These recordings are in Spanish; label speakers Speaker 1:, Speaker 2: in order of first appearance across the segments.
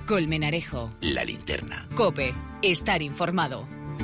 Speaker 1: Colmenarejo.
Speaker 2: La Linterna.
Speaker 1: COPE. Estar informado.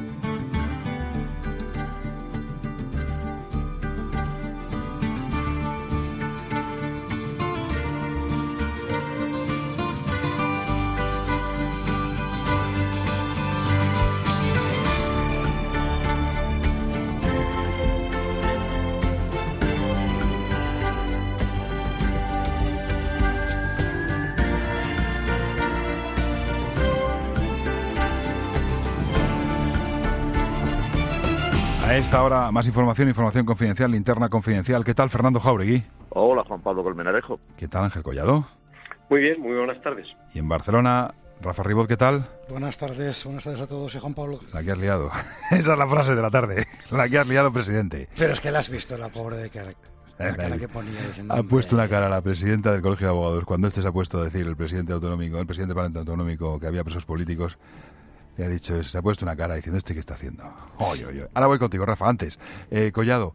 Speaker 3: A esta hora, más información confidencial, linterna confidencial. ¿Qué tal, Fernando Jáuregui?
Speaker 4: Hola, Juan Pablo Colmenarejo.
Speaker 3: ¿Qué tal, Ángel Collado?
Speaker 5: Muy bien, muy buenas tardes.
Speaker 3: Y en Barcelona, Rafa Ribot, ¿qué tal?
Speaker 6: Buenas tardes a todos y Juan Pablo.
Speaker 3: La que has liado. Esa es la frase de la tarde. La que has liado, presidente.
Speaker 6: Pero es que la has visto, la pobre de cara. La cara que ponía diciendo...
Speaker 3: Ha puesto una cara a la presidenta del Colegio de Abogados cuando se ha puesto a decir el presidente del Parlamento Autonómico que había presos políticos. Le ha dicho, se ha puesto una cara diciendo, ¿qué está haciendo? Oye. Ahora voy contigo, Rafa. Antes, Collado,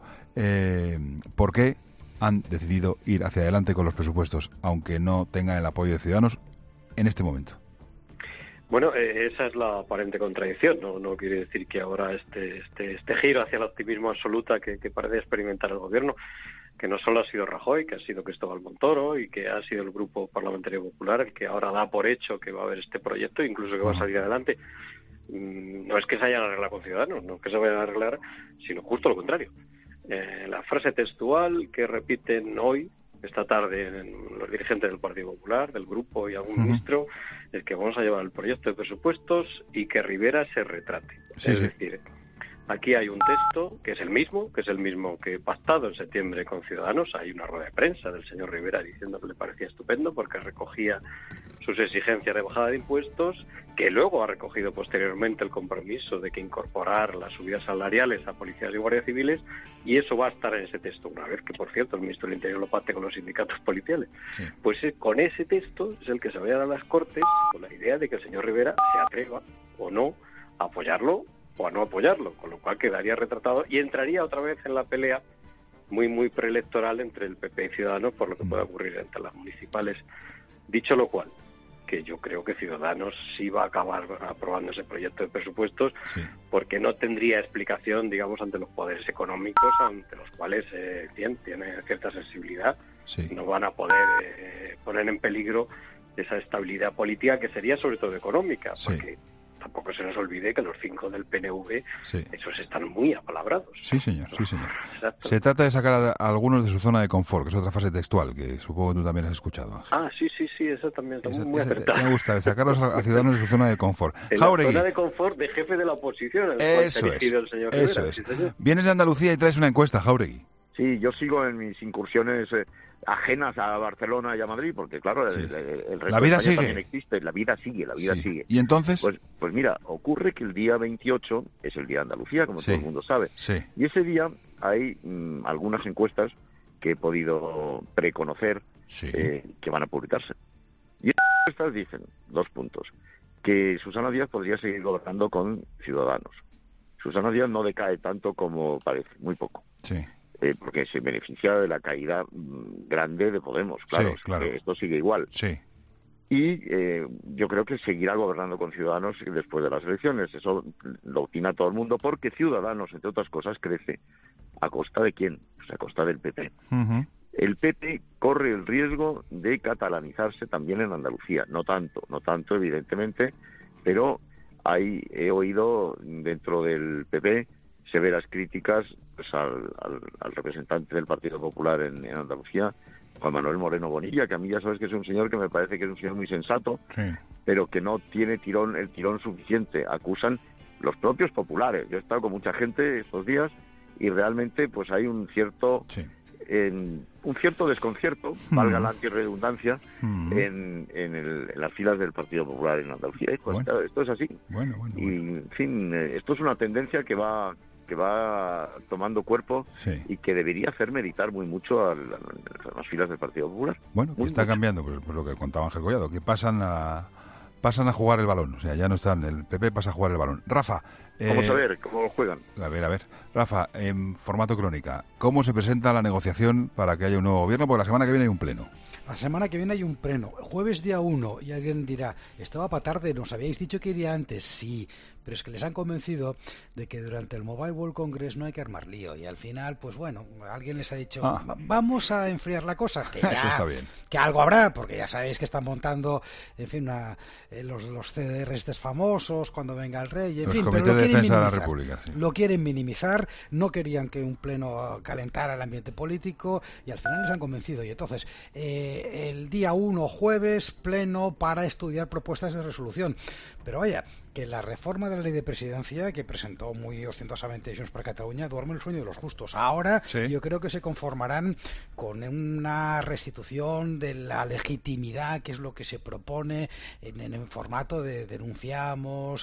Speaker 3: ¿por qué han decidido ir hacia adelante con los presupuestos, aunque no tengan el apoyo de Ciudadanos en este momento?
Speaker 5: Bueno, esa es la aparente contradicción. No quiere decir que ahora este giro hacia el optimismo absoluta que parece experimentar el gobierno, que no solo ha sido Rajoy, que ha sido Cristóbal Montoro y que ha sido el Grupo Parlamentario Popular el que ahora da por hecho que va a haber este proyecto, incluso que va a salir adelante. No es que se hayan arreglado con Ciudadanos, no es que se vayan a arreglar, sino justo lo contrario. La frase textual que repiten hoy, esta tarde, los dirigentes del Partido Popular, del Grupo y algún ministro, es que vamos a llevar el proyecto de presupuestos y que Rivera se retrate.
Speaker 3: Sí,
Speaker 5: es decir, aquí hay un texto que es el mismo que he pactado en septiembre con Ciudadanos. Hay una rueda de prensa del señor Rivera diciendo que le parecía estupendo porque recogía sus exigencias de bajada de impuestos, que luego ha recogido posteriormente el compromiso de que incorporar las subidas salariales a policías y guardias civiles, y eso va a estar en ese texto una vez que, por cierto, el ministro del Interior lo pacte con los sindicatos policiales. Sí. Pues con ese texto es el que se va a dar a las Cortes con la idea de que el señor Rivera se atreva o no a apoyarlo o a no apoyarlo, con lo cual quedaría retratado y entraría otra vez en la pelea muy preelectoral entre el PP y Ciudadanos por lo que pueda ocurrir entre las municipales. Dicho lo cual, que yo creo que Ciudadanos sí va a acabar aprobando ese proyecto de presupuestos, porque no tendría explicación, digamos, ante los poderes económicos, ante los cuales tiene cierta sensibilidad. No van a poder poner en peligro esa estabilidad política que sería sobre todo económica, porque tampoco se nos olvide que los 5 del PNV, esos están muy apalabrados.
Speaker 3: Sí, señor. Exacto. Se trata de sacar a algunos de su zona de confort, que es otra frase textual, que supongo que tú también has escuchado, Ángel.
Speaker 5: Ah, sí, eso también está muy acertado.
Speaker 3: Me gusta, de sacarlos a ciudadanos de su zona de confort.
Speaker 5: En Jáuregui. La zona de confort de jefe de la oposición, el señor Rivera.
Speaker 3: Sí, vienes de Andalucía y traes una encuesta, Jáuregui.
Speaker 4: Sí, yo sigo en mis incursiones ajenas a Barcelona y a Madrid, porque claro, el resto
Speaker 3: la vida
Speaker 4: de España
Speaker 3: sigue.
Speaker 4: También existe, la vida sigue.
Speaker 3: ¿Y entonces?
Speaker 4: Pues mira, ocurre que el día 28 es el día de Andalucía, como todo el mundo sabe. Y ese día hay algunas encuestas que he podido preconocer que van a publicarse. Y estas encuestas dicen, 2 puntos, que Susana Díaz podría seguir gobernando con Ciudadanos. Susana Díaz no decae tanto como parece, muy poco. Porque se beneficia de la caída grande de Podemos, claro. Esto sigue igual. Y yo creo que seguirá gobernando con Ciudadanos después de las elecciones. Eso lo opina todo el mundo, porque Ciudadanos, entre otras cosas, crece. ¿A costa de quién? Pues a costa del PP. El PP corre el riesgo de catalanizarse también en Andalucía. No tanto, evidentemente, pero he oído dentro del PP severas críticas pues, al representante del Partido Popular en Andalucía, Juan Manuel Moreno Bonilla, que a mí ya sabes que es un señor que me parece que es un señor muy sensato, pero que no tiene el tirón suficiente. Acusan los propios populares. Yo he estado con mucha gente estos días y realmente pues hay un cierto desconcierto, valga la antirredundancia, en las filas del Partido Popular en Andalucía. Pues, claro, esto es así. Y, en fin, esto es una tendencia que va tomando cuerpo y que debería hacer meditar muy mucho a las filas del Partido Popular.
Speaker 3: Bueno, que está cambiando, pues lo que contaba Ángel Collado, que pasan pasan a jugar el balón. O sea, ya no están, el PP pasa a jugar el balón. Rafa.
Speaker 4: Vamos a ver cómo lo juegan.
Speaker 3: A ver. Rafa, en formato crónica, ¿cómo se presenta la negociación para que haya un nuevo gobierno? Porque la semana que viene hay un pleno.
Speaker 6: La semana que viene hay un pleno. Jueves día 1, y alguien dirá, estaba para tarde, nos habíais dicho que iría antes. Sí, pero es que les han convencido de que durante el Mobile World Congress no hay que armar lío. Y al final, pues bueno, alguien les ha dicho, vamos a enfriar la cosa. Que ya,
Speaker 3: eso está bien.
Speaker 6: Que algo habrá, porque ya sabéis que están montando, en fin, los CDRs famosos cuando venga el rey, en
Speaker 3: los
Speaker 6: fin,
Speaker 3: comités
Speaker 6: pero
Speaker 3: de defensa de la República. Sí.
Speaker 6: Lo quieren minimizar, no querían que un pleno calentara el ambiente político y al final les han convencido. Y entonces, el día 1, jueves, pleno para estudiar propuestas de resolución. Pero vaya, que la reforma de la ley de presidencia que presentó muy ostentosamente Junts per Catalunya duerme el sueño de los justos. Ahora yo creo que se conformarán con una restitución de la legitimidad, que es lo que se propone en formato de denunciamos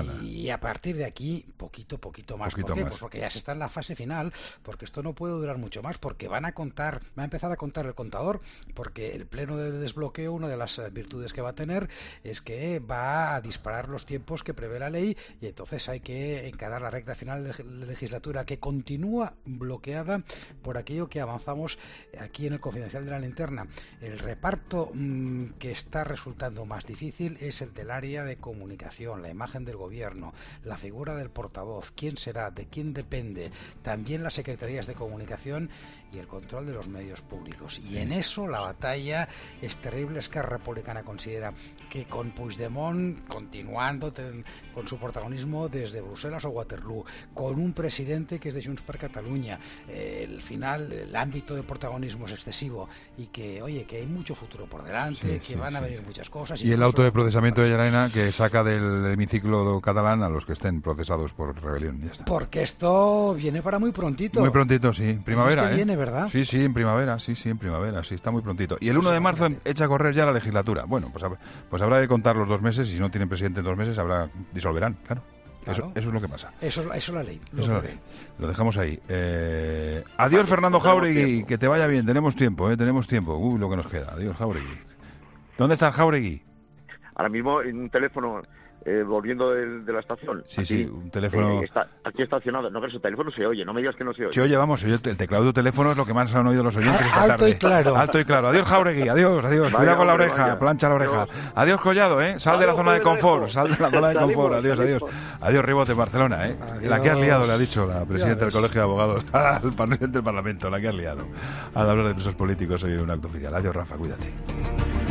Speaker 6: y a partir de aquí poquito más. ¿Por qué? Pues porque ya se está en la fase final, porque esto no puede durar mucho más, porque va a empezar a contar el contador, porque el pleno del desbloqueo, una de las virtudes que va a tener es que va a disparar los tiempos que prevé la ley y entonces hay que encarar la recta final de la legislatura, que continúa bloqueada por aquello que avanzamos aquí en el Confidencial de la Linterna. El reparto que está resultando más difícil es el del área de comunicación, la imagen del gobierno, la figura del portavoz, quién será, de quién depende, también las secretarías de comunicación y el control de los medios públicos. Y en eso la batalla es terrible. Esquerra Republicana considera que con Puigdemont continuando con su protagonismo desde Bruselas o Waterloo, con un presidente que es de Junts per Catalunya, el final, el ámbito de protagonismo es excesivo y que, oye, que hay mucho futuro por delante, que van a venir muchas cosas.
Speaker 3: Y el auto de procesamiento de Llarena que saca del hemiciclo catalán a los que estén procesados por rebelión. Ya está.
Speaker 6: Porque esto viene para muy prontito.
Speaker 3: Muy prontito, sí. Primavera,
Speaker 6: viene, ¿verdad?
Speaker 3: Sí, en primavera, sí, está muy prontito. Y el 1 de marzo echa a correr ya la legislatura. Bueno, pues habrá que contar los 2 meses y si no tienen presidente en 2 meses disolverán, claro. Eso es lo que pasa.
Speaker 6: Eso es la ley.
Speaker 3: Lo dejamos ahí. Adiós, Fernando Jáuregui, que te vaya bien. Tenemos tiempo, tenemos tiempo. Lo que nos queda. Adiós, Jáuregui. ¿Dónde está Jáuregui?
Speaker 4: Ahora mismo en un teléfono volviendo de la estación.
Speaker 3: Sí, un teléfono...
Speaker 4: aquí estacionado. No, que su teléfono se oye, no me digas que no se oye.
Speaker 3: Se oye, vamos, el teclado de tu teléfono es lo que más han oído los oyentes esta tarde.
Speaker 6: Alto y claro.
Speaker 3: Alto y claro. Adiós, Jáuregui, adiós. Cuidado con la oreja, plancha la oreja. Adiós, Collado, sal de la zona de confort, Adiós. Adiós, Ribot de Barcelona, Adiós. La que has liado, le ha dicho la presidenta del Colegio de Abogados al presidente del Parlamento, la que has liado. Al hablar de presos políticos hoy en un acto oficial. Adiós, Rafa, cuídate.